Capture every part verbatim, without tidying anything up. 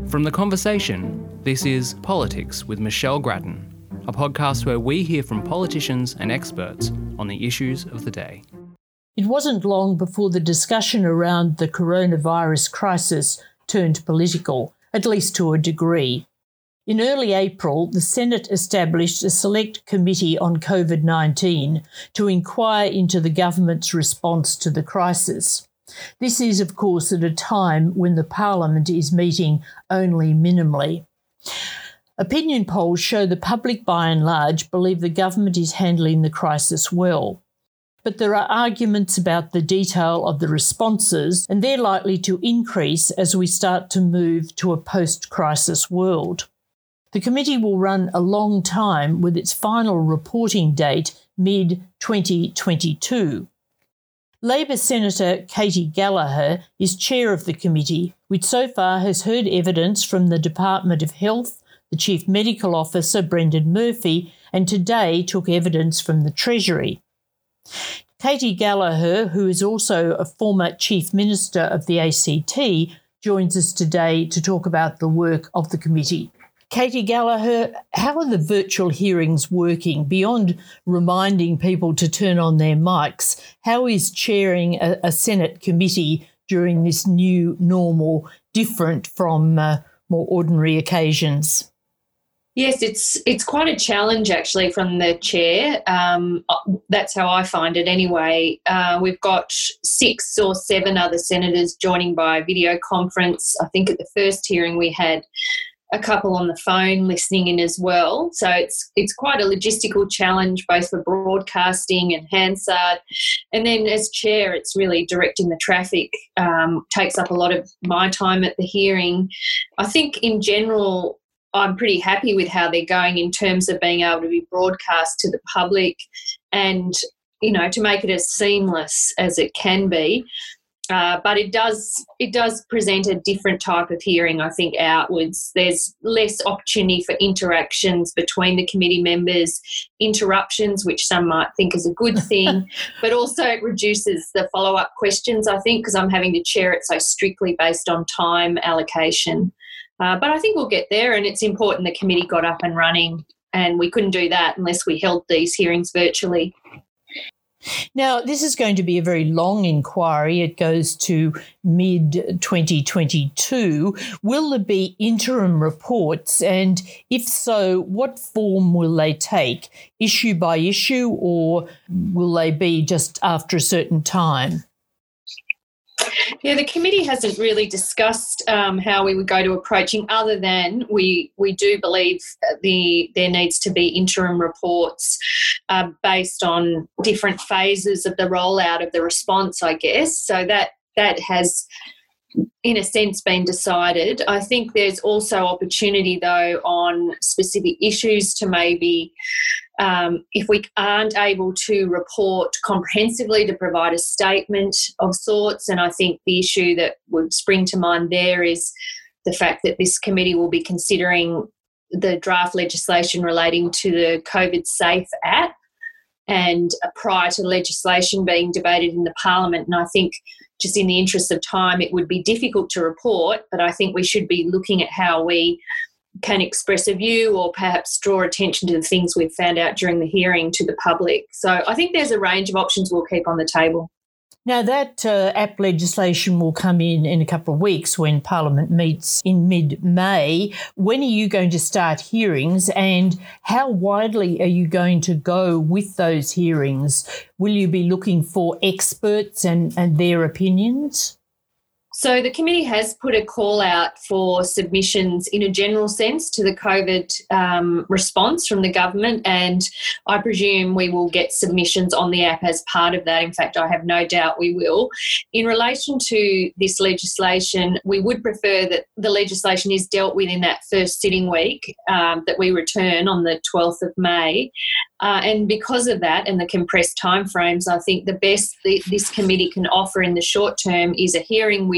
From The Conversation, this is Politics with Michelle Grattan, a podcast where we hear from politicians and experts on the issues of the day. It wasn't long before the discussion around the coronavirus crisis turned political, at least to a degree. In early April, the Senate established a select committee on COVID nineteen to inquire into the government's response to the crisis. This is, of course, at a time when the Parliament is meeting only minimally. Opinion polls show the public, by and large, believe the government is handling the crisis well. But there are arguments about the detail of the responses, and they're likely to increase as we start to move to a post-crisis world. The committee will run a long time, with its final reporting date mid twenty twenty-two. Labor Senator Katy Gallagher is chair of the committee, which so far has heard evidence from the Department of Health, the Chief Medical Officer Brendan Murphy, and today took evidence from the Treasury. Katy Gallagher, who is also a former Chief Minister of the A C T, joins us today to talk about the work of the committee. Katy Gallagher, how are the virtual hearings working? Beyond reminding people to turn on their mics, how is chairing a, a Senate committee during this new normal different from uh, more ordinary occasions? Yes, it's it's quite a challenge actually from the chair. Um, that's how I find it anyway. Uh, we've got six or seven other senators joining by video conference. I think at the first hearing we had a couple on the phone listening in as well. So it's it's quite a logistical challenge both for broadcasting and Hansard. And then as chair, it's really directing the traffic, um, takes up a lot of my time at the hearing. I think in general, I'm pretty happy with how they're going in terms of being able to be broadcast to the public and, you know, to make it as seamless as it can be. Uh, but it does it does present a different type of hearing, I think, outwards. There's less opportunity for interactions between the committee members, interruptions, which some might think is a good thing, but also it reduces the follow-up questions, I think, because I'm having to chair it so strictly based on time allocation. Uh, but I think we'll get there, and it's important the committee got up and running, and we couldn't do that unless we held these hearings virtually. Now, this is going to be a very long inquiry. It goes to mid twenty twenty-two. Will there be interim reports? And if so, what form will they take? Issue by issue, or will they be just after a certain time? Yeah, the committee hasn't really discussed um, how we would go to approaching, other than we we do believe the there needs to be interim reports uh, based on different phases of the rollout of the response, I guess. So that that has, in a sense, been decided. I think there's also opportunity, though, on specific issues to maybe, um, if we aren't able to report comprehensively, to provide a statement of sorts. And I think the issue that would spring to mind there is the fact that this committee will be considering the draft legislation relating to the COVID Safe app, and prior to legislation being debated in the Parliament. And I think just in the interest of time, it would be difficult to report, but I think we should be looking at how we can express a view or perhaps draw attention to the things we've found out during the hearing to the public. So I think there's a range of options we'll keep on the table. Now, that uh, app legislation will come in in a couple of weeks when Parliament meets in mid-May. When are you going to start hearings, and how widely are you going to go with those hearings? Will you be looking for experts and, and their opinions? So the committee has put a call out for submissions in a general sense to the COVID um, response from the government, and I presume we will get submissions on the app as part of that. In fact, I have no doubt we will. In relation to this legislation, we would prefer that the legislation is dealt with in that first sitting week um, that we return on the twelfth of May. Uh, and because of that and the compressed timeframes, I think the best the, this committee can offer in the short term is a hearing with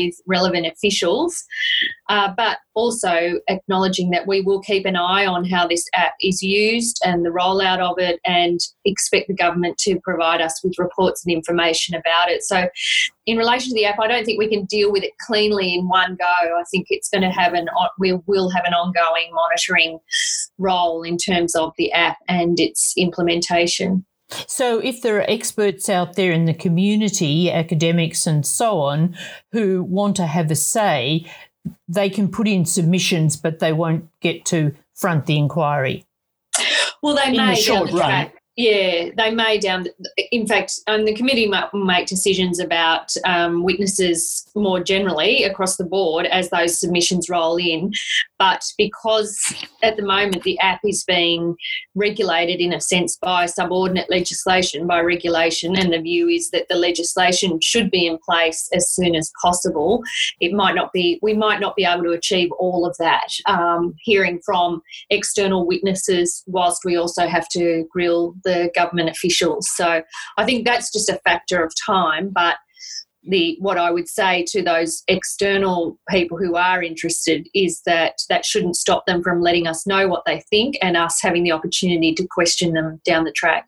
with relevant officials, uh, but also acknowledging that we will keep an eye on how this app is used and the rollout of it, and expect the government to provide us with reports and information about it. So in relation to the app, I don't think we can deal with it cleanly in one go. I think it's going to have an, we will have an ongoing monitoring role in terms of the app and its implementation. So if there are experts out there in the community, academics and so on, who want to have a say, they can put in submissions, but they won't get to front the inquiry. Well, they in may the short down the run. track. Yeah, they may down. The, in fact, um, the committee will make decisions about um, witnesses more generally across the board as those submissions roll in. But because at the moment the app is being regulated in a sense by subordinate legislation, by regulation, and the view is that the legislation should be in place as soon as possible, it might not be. We might not be able to achieve all of that. Um, hearing from external witnesses, whilst we also have to grill the government officials. So I think that's just a factor of time. But the what I would say to those external people who are interested is that that shouldn't stop them from letting us know what they think and us having the opportunity to question them down the track.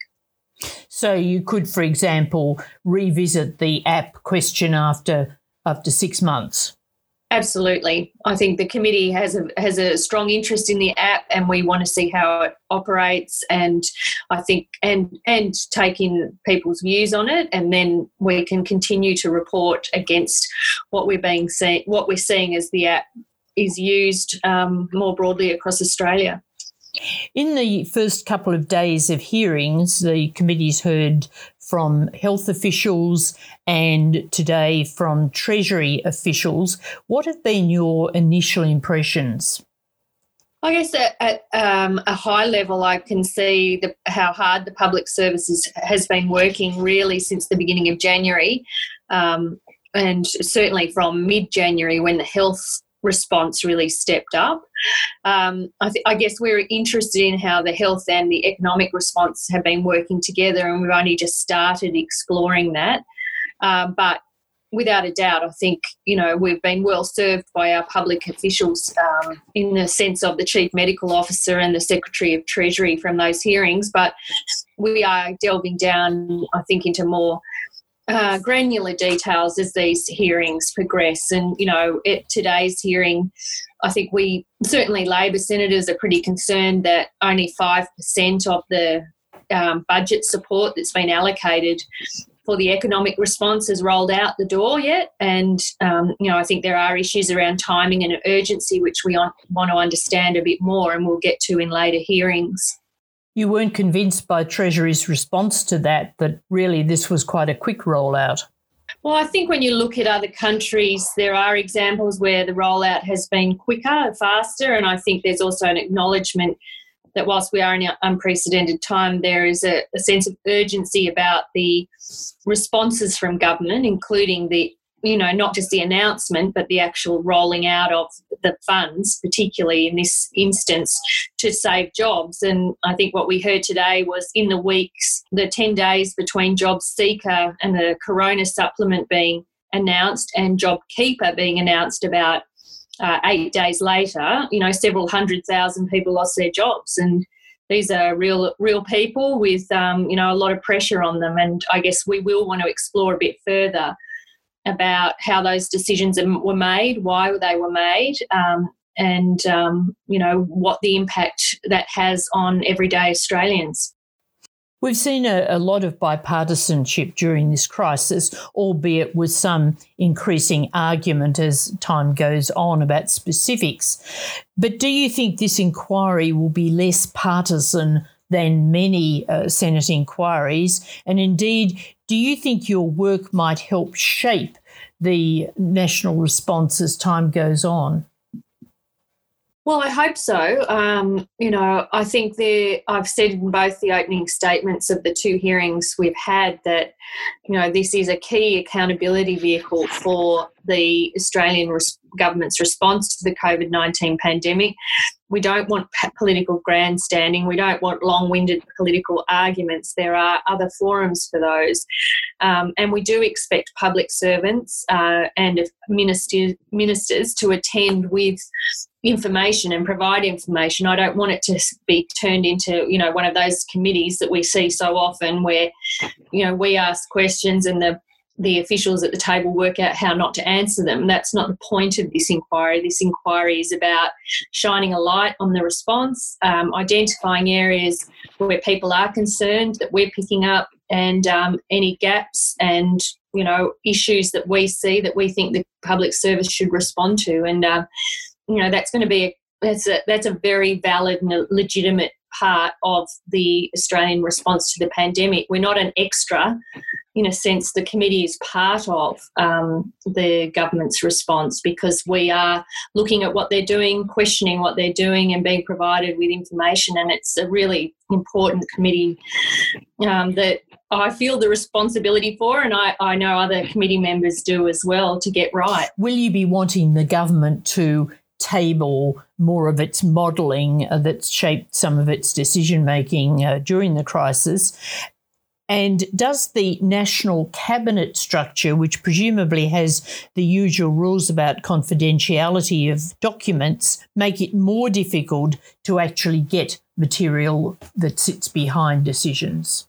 So you could, for example, revisit the app question after after six months. Absolutely. I think the committee has a has a strong interest in the app, and we want to see how it operates, and I think and and take in people's views on it, and then we can continue to report against what we're being see, what we're seeing as the app is used um, more broadly across Australia. In the first couple of days of hearings, the committee's heard from health officials and today from Treasury officials. What have been your initial impressions? I guess at, at um, a high level, I can see the, how hard the public services has been working really since the beginning of January, um, and certainly from mid-January when the health response really stepped up. Um, I, th- I guess we're interested in how the health and the economic response have been working together, and we've only just started exploring that. Um, but without a doubt, I think, you know, we've been well served by our public officials um, in the sense of the Chief Medical Officer and the Secretary of Treasury from those hearings. But we are delving down, I think, into more Uh, granular details as these hearings progress. And, you know, at today's hearing, I think we, certainly Labor senators are pretty concerned that only five percent of the um, budget support that's been allocated for the economic response has rolled out the door yet. And, um, you know, I think there are issues around timing and urgency, which we on, want to understand a bit more, and we'll get to in later hearings. You weren't convinced by Treasury's response to that, that really this was quite a quick rollout? Well, I think when you look at other countries, there are examples where the rollout has been quicker, faster, and I think there's also an acknowledgement that whilst we are in an unprecedented time, there is a, a sense of urgency about the responses from government, including the, you know, not just the announcement, but the actual rolling out of the funds, particularly in this instance, to save jobs. And I think what we heard today was in the weeks, the ten days between JobSeeker and the Corona supplement being announced and JobKeeper being announced about uh, eight days later, you know, several hundred thousand people lost their jobs. And these are real, real people with, um, you know, a lot of pressure on them. And I guess we will want to explore a bit further about how those decisions were made, why they were made, um, and, um, you know, what the impact that has on everyday Australians. We've seen a, a lot of bipartisanship during this crisis, albeit with some increasing argument as time goes on about specifics. But do you think this inquiry will be less partisan than many uh, Senate inquiries? And indeed, do you think your work might help shape the national response as time goes on? Well, I hope so. Um, you know, I think there, I've said in both the opening statements of the two hearings we've had that, you know, this is a key accountability vehicle for the Australian res- government's response to the COVID nineteen pandemic. We don't want political grandstanding. We don't want long-winded political arguments. There are other forums for those. Um, and we do expect public servants uh, and minister, ministers to attend with information and provide information. I don't want it to be turned into, you know, one of those committees that we see so often where, you know, we ask questions and the the officials at the table work out how not to answer them. That's not the point of this inquiry. This inquiry is about shining a light on the response, um, identifying areas where people are concerned that we're picking up, and um, any gaps and, you know, issues that we see that we think the public service should respond to. And, uh, you know, that's going to be a, that's a, that's a very valid and a legitimate part of the Australian response to the pandemic. We're not an extra. In a sense, the committee is part of um, the government's response, because we are looking at what they're doing, questioning what they're doing, and being provided with information. And it's a really important committee um, that I feel the responsibility for, and I, I know other committee members do as well, to get right. Will you be wanting the government to table more of its modelling uh, that's shaped some of its decision-making uh, during the crisis? And does the national cabinet structure, which presumably has the usual rules about confidentiality of documents, make it more difficult to actually get material that sits behind decisions?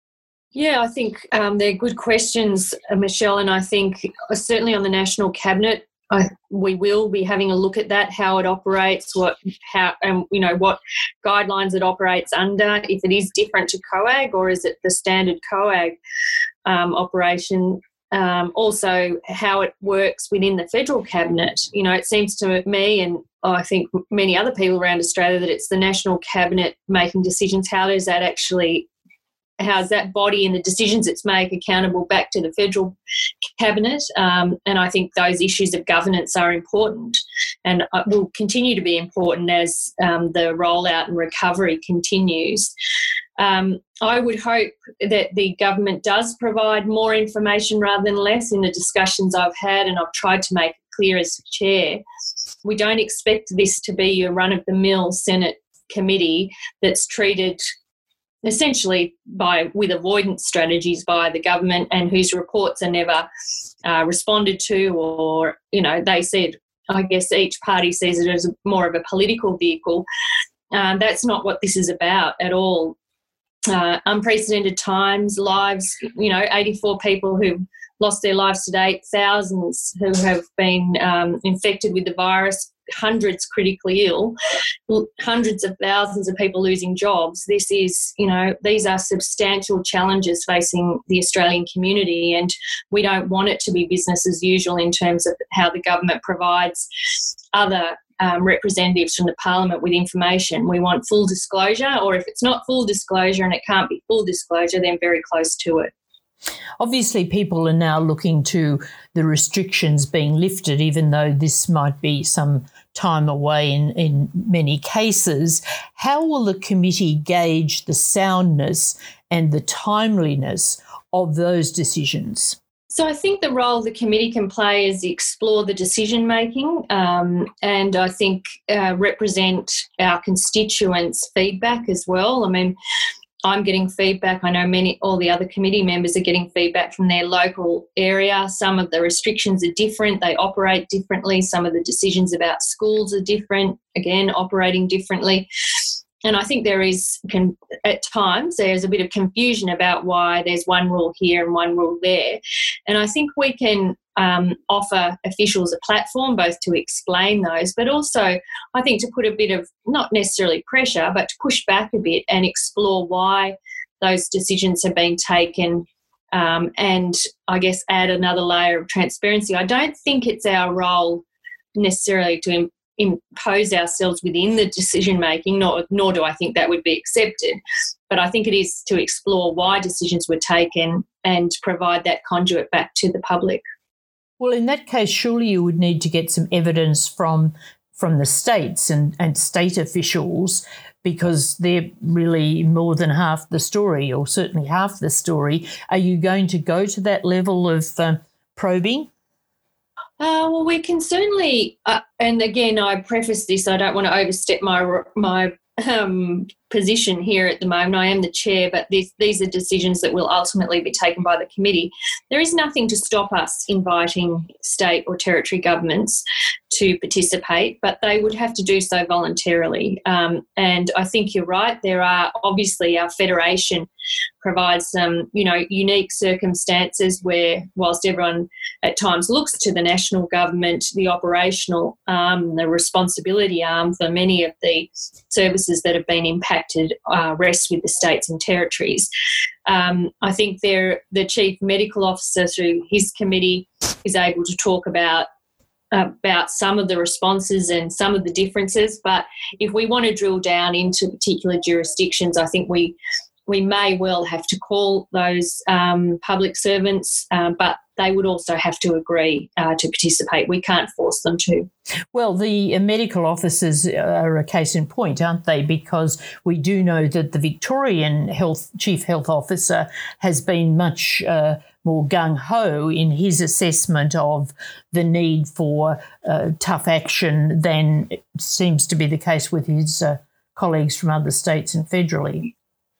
Yeah, I think um, they're good questions, uh, Michelle, and I think uh, certainly on the national cabinet, I, we will be having a look at that, how it operates, what, how, and you know what guidelines it operates under. If it is different to COAG, or is it the standard COAG um, operation? Um, also, how it works within the federal cabinet. You know, it seems to me, and I think many other people around Australia, that it's the national cabinet making decisions. How does that actually? How's that body and the decisions it's make accountable back to the federal cabinet? Um, and I think those issues of governance are important, and will continue to be important as um, the rollout and recovery continues. Um, I would hope that the government does provide more information rather than less. In the discussions I've had, and I've tried to make it clear as chair, we don't expect this to be a run-of-the-mill Senate committee that's treated essentially by with avoidance strategies by the government, and whose reports are never uh, responded to, or, you know, they said, I guess each party sees it as more of a political vehicle. Um, that's not what this is about at all. Uh, unprecedented times, lives, you know, eighty-four people who've lost their lives to date, thousands who have been um, infected with the virus, hundreds critically ill, hundreds of thousands of people losing jobs. This is, you know, these are substantial challenges facing the Australian community, and we don't want it to be business as usual in terms of how the government provides other um, representatives from the Parliament with information. We want full disclosure, or if it's not full disclosure and it can't be full disclosure, then very close to it. Obviously, people are now looking to the restrictions being lifted, even though this might be some time away in, in many cases. How will the committee gauge the soundness and the timeliness of those decisions? So I think the role the committee can play is explore the decision-making um, and I think uh, represent our constituents' feedback as well. I mean, I'm getting feedback. I know many, all the other committee members are getting feedback from their local area. Some of the restrictions are different. They operate differently. Some of the decisions about schools are different, again, operating differently. And I think there is, can, at times, there's a bit of confusion about why there's one rule here and one rule there. And I think we can um, offer officials a platform both to explain those, but also I think to put a bit of, not necessarily pressure, but to push back a bit and explore why those decisions have been taken, um, and I guess add another layer of transparency. I don't think it's our role necessarily to im- impose ourselves within the decision-making, nor, nor do I think that would be accepted. But I think it is to explore why decisions were taken and provide that conduit back to the public. Well, in that case, surely you would need to get some evidence from from the states and, and state officials, because they're really more than half the story, or certainly half the story. Are you going to go to that level of uh, probing? Uh, well, we can certainly, uh, and again, I preface this, I don't want to overstep my my um, position here at the moment. I am the chair, but these, these are decisions that will ultimately be taken by the committee. There is nothing to stop us inviting state or territory governments to participate, but they would have to do so voluntarily. Um, and I think you're right. There are obviously our federation provides some, you know, unique circumstances where, whilst everyone at times looks to the national government, the operational arm, the responsibility arm for many of the services that have been impacted uh, rests with the states and territories. Um, I think there, the Chief Medical Officer through his committee is able to talk about about some of the responses and some of the differences, but if we want to drill down into particular jurisdictions, I think we we may well have to call those um, public servants, uh, but they would also have to agree uh, to participate. We can't force them to. Well, the uh, medical officers are a case in point, aren't they? Because we do know that the Victorian Health Chief Health Officer has been much uh, more gung-ho in his assessment of the need for uh, tough action than it seems to be the case with his uh, colleagues from other states and federally.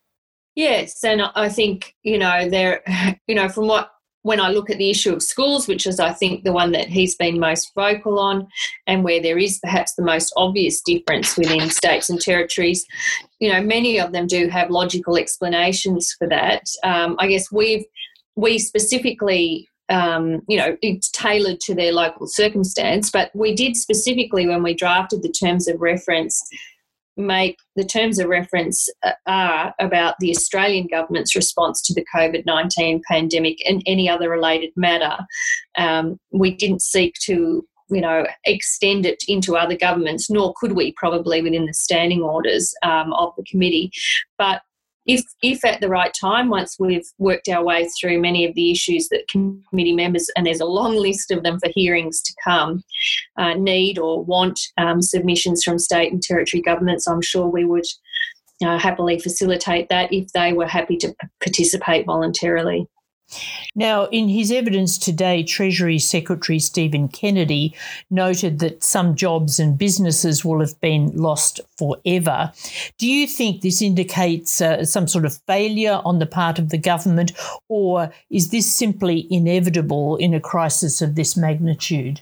Yes, and I think, you know, there, you know, from what, when I look at the issue of schools, which is, I think, the one that he's been most vocal on and where there is perhaps the most obvious difference within states and territories, you know, many of them do have logical explanations for that. Um, I guess we've, we specifically, um, you know, it's tailored to their local circumstance, but we did specifically, when we drafted the terms of reference, make the terms of reference are about the Australian government's response to the COVID nineteen pandemic and any other related matter. Um, we didn't seek to, you know, extend it into other governments, nor could we probably within the standing orders um, of the committee. But If, if at the right time, once we've worked our way through many of the issues that committee members, and there's a long list of them for hearings to come, uh, need or want um, submissions from state and territory governments, I'm sure we would uh, happily facilitate that if they were happy to p- participate voluntarily. Now, in his evidence today, Treasury Secretary Stephen Kennedy noted that some jobs and businesses will have been lost forever. Do you think this indicates uh, some sort of failure on the part of the government, or is this simply inevitable in a crisis of this magnitude?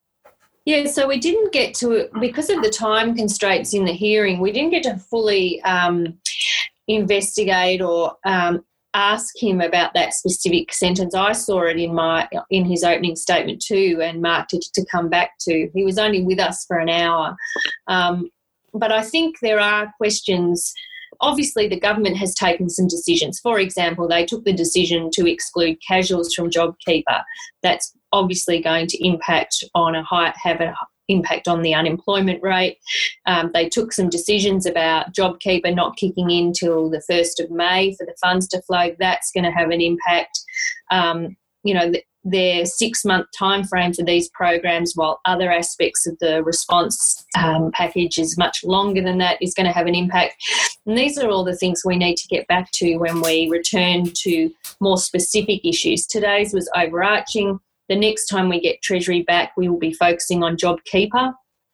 Yeah, so we didn't get to, because of the time constraints in the hearing, we didn't get to fully um, investigate or um, ask him about that specific sentence. I saw it in my in his opening statement too and marked it to come back to. He was only with us for an hour. Um, but I think there are questions. Obviously, the government has taken some decisions. For example, they took the decision to exclude casuals from JobKeeper. That's obviously going to impact on a high, have an impact on the unemployment rate. Um, they took some decisions about JobKeeper not kicking in till the first of May for the funds to flow. That's going to have an impact. Um, you know, the, their six-month time frame for these programs, while other aspects of the response um, package is much longer than that, is going to have an impact. And these are all the things we need to get back to when we return to more specific issues. Today's was overarching. The next time we get Treasury back, we will be focusing on JobKeeper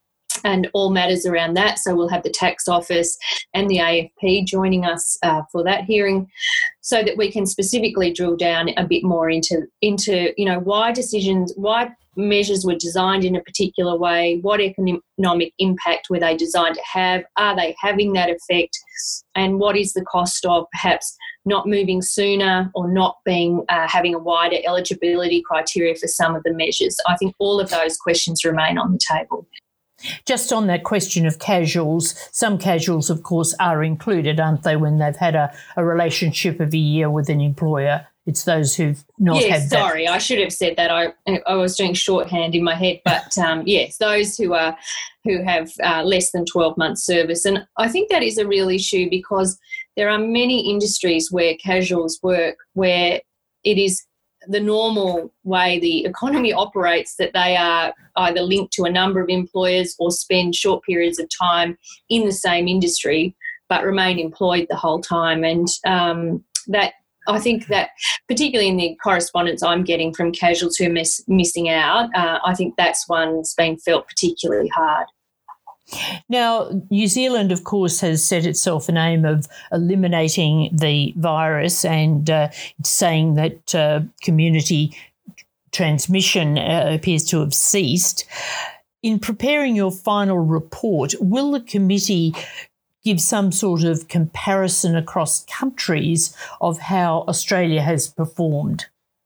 and all matters around that. So we'll have the Tax Office and the A F P joining us uh, for that hearing, so that we can specifically drill down a bit more into, into you know, why decisions, why measures were designed in a particular way, what economic impact were they designed to have, are they having that effect, and what is the cost of perhaps not moving sooner or not being uh, having a wider eligibility criteria for some of the measures. I think all of those questions remain on the table. Just on that question of casuals, some casuals, of course, are included, aren't they, when they've had a, a relationship of a year with an employer? It's those who've not yes, had that. Sorry, I should have said that. I I was doing shorthand in my head, but um, yes, those who are who have uh, less than twelve months service, and I think that is a real issue because there are many industries where casuals work where it is the normal way the economy operates that they are either linked to a number of employers or spend short periods of time in the same industry but remain employed the whole time, and um, that. I think that particularly in the correspondence I'm getting from casuals who are miss, missing out, uh, I think that's one's been felt particularly hard. Now, New Zealand, of course, has set itself an aim of eliminating the virus and uh, saying that uh, community transmission uh, appears to have ceased. In preparing your final report, will the committee give some sort of comparison across countries of how Australia has performed?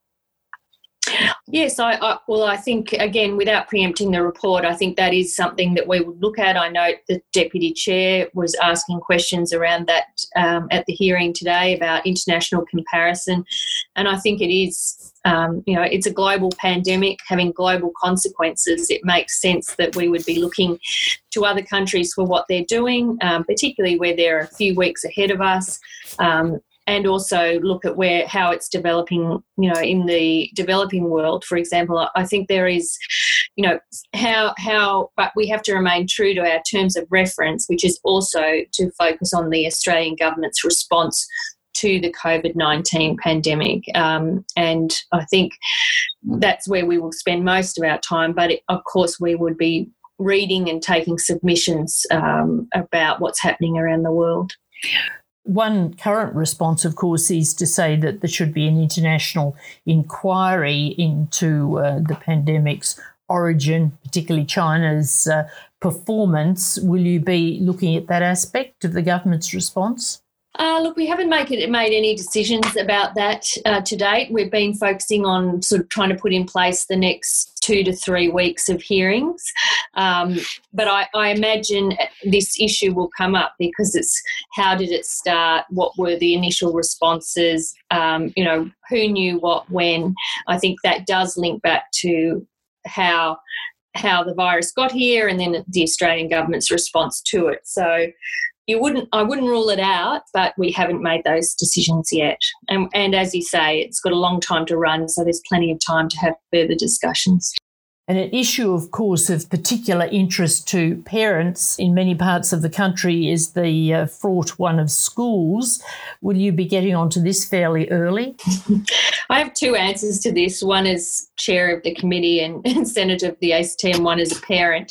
Yes, I, I well, I think, again, without preempting the report, I think that is something that we would look at. I note the Deputy Chair was asking questions around that um, at the hearing today about international comparison, and I think it is, um, you know, it's a global pandemic having global consequences. It makes sense that we would be looking to other countries for what they're doing, um, particularly where they're a few weeks ahead of us. Um, and also look at where how it's developing, you know, in the developing world, for example. I think there is, you know, how, how, but we have to remain true to our terms of reference, which is also to focus on the Australian government's response to the COVID nineteen pandemic. Um, and I think that's where we will spend most of our time. But it, of course, we would be reading and taking submissions um, about what's happening around the world. One current response, of course, is to say that there should be an international inquiry into uh, the pandemic's origin, particularly China's uh, performance. Will you be looking at that aspect of the government's response? Uh, look, we haven't make it, made any decisions about that uh, to date. We've been focusing on sort of trying to put in place the next two to three weeks of hearings. Um, but I, I imagine this issue will come up because it's how did it start, what were the initial responses, um, you know, who knew what when. I think that does link back to how how the virus got here and then the Australian government's response to it. So You wouldn't, I wouldn't rule it out, but we haven't made those decisions yet. And, and as you say, it's got a long time to run, so there's plenty of time to have further discussions. And an issue, of course, of particular interest to parents in many parts of the country is the uh, fraught one of schools. Will you be getting onto this fairly early? I have two answers to this. One is chair of the committee and, and senator of the A C T, and one is a parent.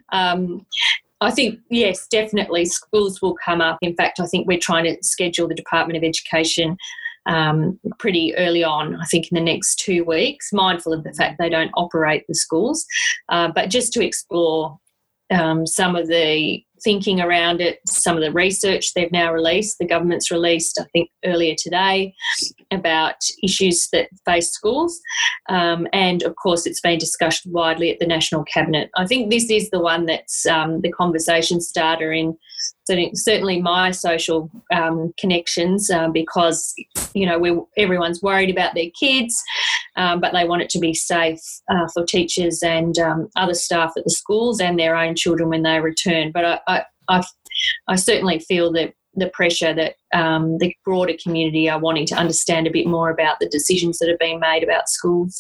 Um, I think, yes, definitely schools will come up. In fact, I think we're trying to schedule the Department of Education um, pretty early on, I think in the next two weeks, mindful of the fact they don't operate the schools, uh, but just to explore um, some of the thinking around it, some of the research they've now released. The government's released, I think, earlier today about issues that face schools. Um, and, of course, it's been discussed widely at the National Cabinet. I think this is the one that's um, the conversation starter in certainly my social um, connections um, because, you know, we everyone's worried about their kids, um, but they want it to be safe uh, for teachers and um, other staff at the schools and their own children when they return. But I, I, I, I certainly feel that the pressure that um, the broader community are wanting to understand a bit more about the decisions that have been made about schools.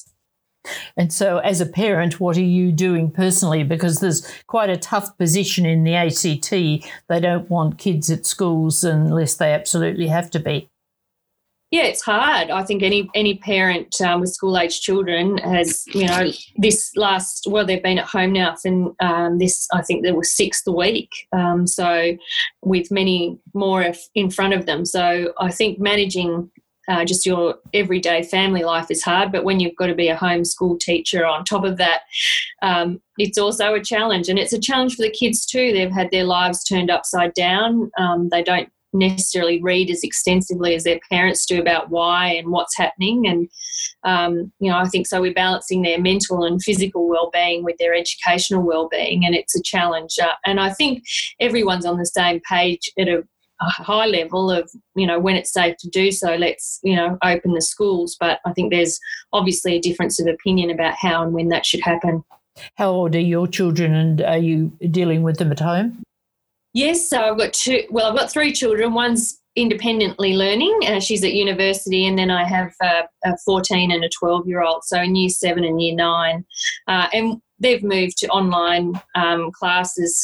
And so as a parent, what are you doing personally? Because there's quite a tough position in the A C T. They don't want kids at schools unless they absolutely have to be. Yeah, it's hard. I think any any parent um, with school-age children has, you know, this last, well, they've been at home now for um, this, I think there was sixth week, um, so with many more in front of them. So I think managing uh, just your everyday family life is hard, but when you've got to be a homeschool teacher on top of that, um, it's also a challenge. And it's a challenge for the kids too. They've had their lives turned upside down. Um, they don't necessarily read as extensively as their parents do about why and what's happening, and um, you know, I think so we're balancing their mental and physical well-being with their educational well-being, and it's a challenge, uh, and I think everyone's on the same page at a, a high level of, you know, when it's safe to do so, let's, you know, open the schools, but I think there's obviously a difference of opinion about how and when that should happen. How old are your children, and are you dealing with them at home? Yes, so I've got two, well, I've got three children. One's independently learning. Uh, she's at university, and then I have uh, a fourteen and a twelve-year-old, so in year seven and year nine. Uh, and they've moved to online um, classes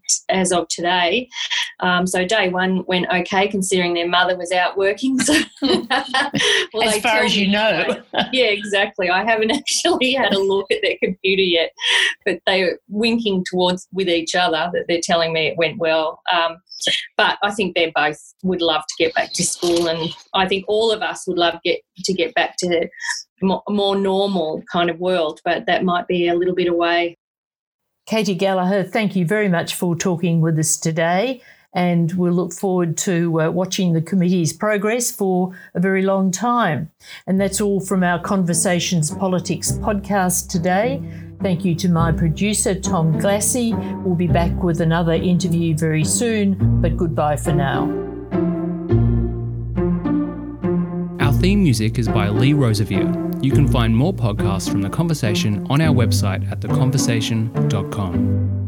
as of today. Um, so day one went okay, considering their mother was out working. So, well, as far as you know. Anyway. Yeah, exactly. I haven't actually had a look at their computer yet, but they were winking towards with each other that they're telling me it went well. Um, but I think they both would love to get back to school, and I think all of us would love get to get back to a more normal kind of world, but that might be a little bit away. Katie Gallagher, thank you very much for talking with us today, and we'll look forward to uh, watching the committee's progress for a very long time. And that's all from our Conversations Politics podcast today. Thank you to my producer, Tom Glassy. We'll be back with another interview very soon, but goodbye for now. Our theme music is by Lee Rosevere. You can find more podcasts from The Conversation on our website at the conversation dot com.